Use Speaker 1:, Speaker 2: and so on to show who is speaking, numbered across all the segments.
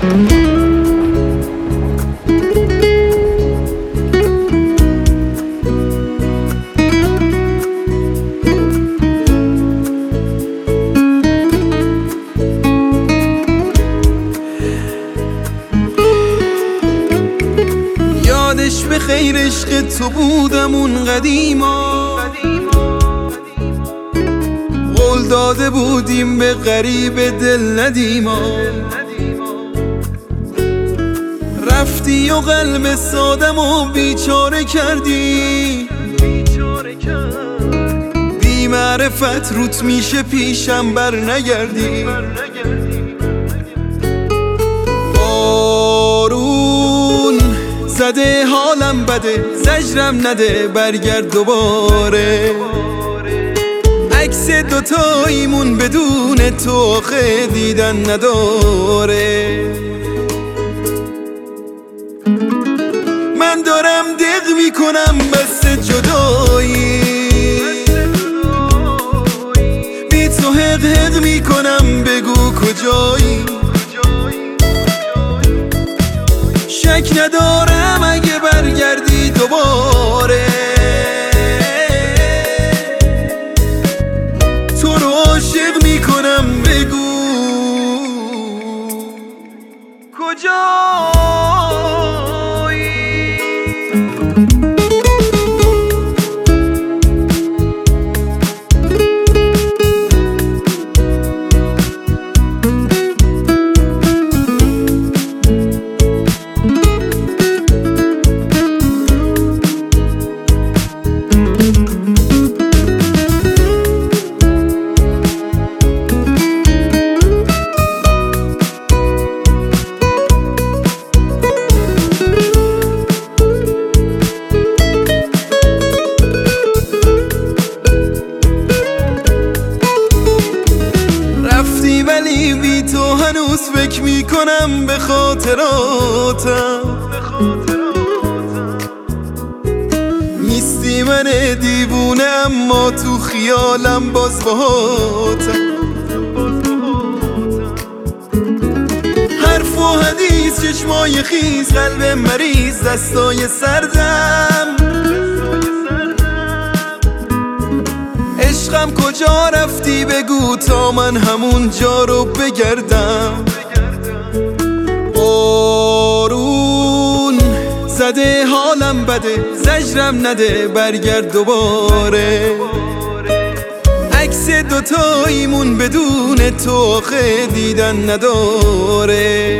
Speaker 1: یادش به خیر عشق تو بودم اون قدیما، قول داده بودیم به غریب دل ندیما. رفتی و قلب سادم و بیچاره کردی، بی معرفت روت میشه پیشم بر نگردی. بارون زده حالم بده، زجرم نده برگرد دوباره. عکس دوتاییمون بدون تو آخه دیدن نداره. من دارم دق میکنم بس جدایی، بی تو حق حق میکنم بگو کجایی. شک ندارم اگه برگردی دوباره، تو رو عاشق میکنم بگو کجایی. ولی بی تو هنوز فکر میکنم به خاطراتم. نیستی من دیوونه اما تو خیالم باز باهاتم. حرف و حدیث چشمای خیز، قلب مریض دستای سردم. عشقم کجا رفتی بگو تا من همون جا رو بگردم. بارون زده حالم بده، زجرم نده برگرد دوباره. عکس دوتاییمون بدون تو آخه دیدن نداره.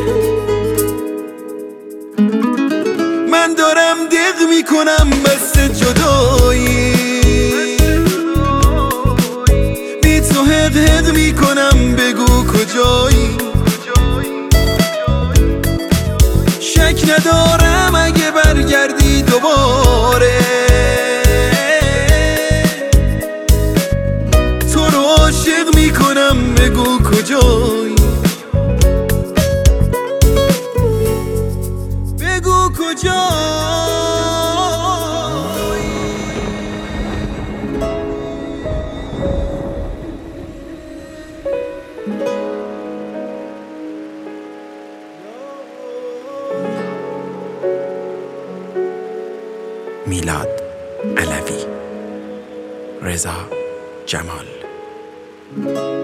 Speaker 1: من دارم دق میکنم بس جدایی، تو حق حق میکنم بگو کجایی. شک ندارم اگه برگردی دوباره، تو رو عاشق میکنم بگو کجایی. بگو کجایی.
Speaker 2: میلاد علوی، رضا جمال.